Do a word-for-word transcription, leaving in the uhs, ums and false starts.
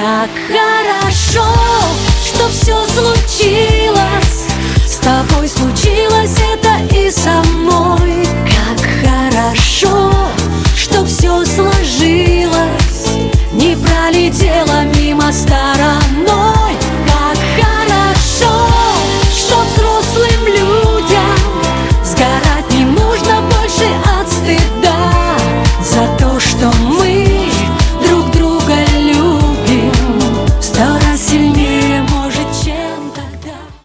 Как хорошо, что все случилось с тобой, случилось это и со мной.